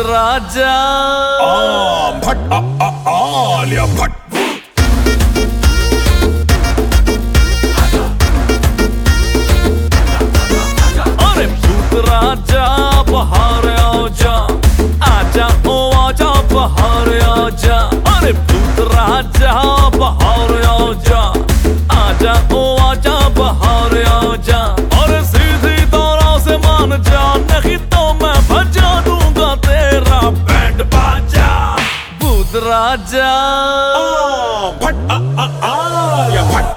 राजा भट आलिया भट। अरे भूत राजा बाहर आजा, आजा ओ आजा बाहर आजा। अरे भूत राजा बाहर आजा, आजा ओ आजा बाहर आजा। और सीधी तरह से मान जा, नहीं तो मैं बजा दूंगा तेरा बैंड बाजा। भूत राजा भट आलिया भट।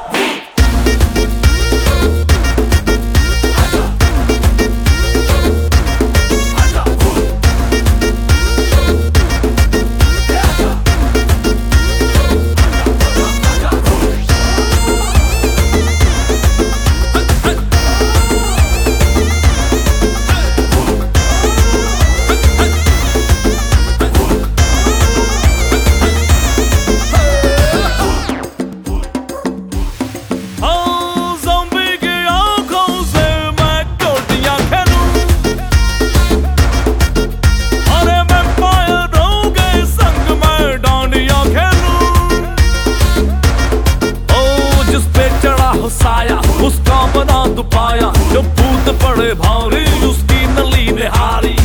साया उसका बना दुपाया, जो भूत पड़े भारी उसकी नली निहारी।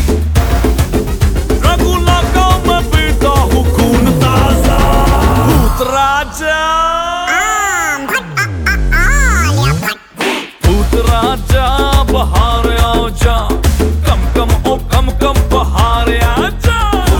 रघुला का मैं पीता हूँ खून ताजा। भूत राजा भूत राजा बाहर आजा, कम कम ओ कम कम बाहर आजा।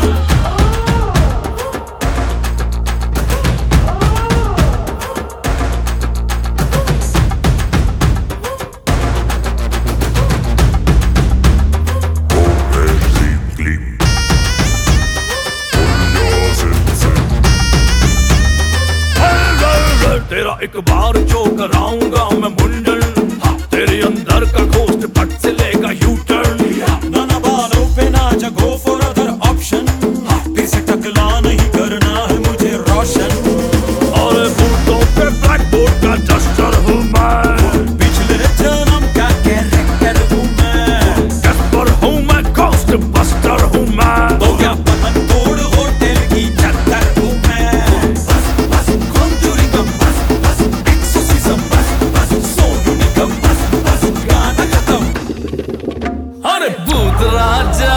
तेरा एक बार जो कराऊंगा मैं मुंडन, तेरे अंदर का घोस्ट पट से लेगा यू टर्न। नाना बालों पे नाचा, गो फॉर अदर ऑप्शन। फिर से टकला नहीं करना है मुझे रोशन। और बूटों पे ब्लैक बोर्ड का डस्टर हूँ मैं, पिछले जन्म का कैरेक्टर हूँ मैं। कैस्पर हूँ मैं, घोस्ट बस्टर हूँ मैं। हो गया पतन तोड़ होटल की चद्दर हूँ मैं। अरे भूत राजा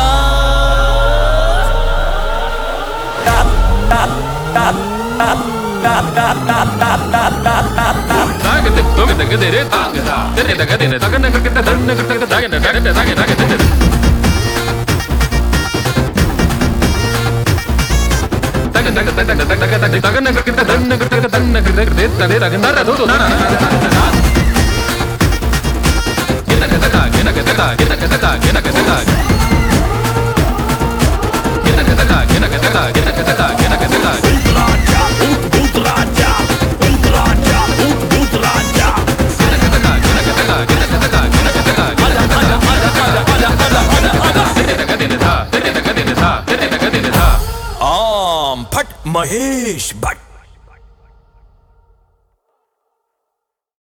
Get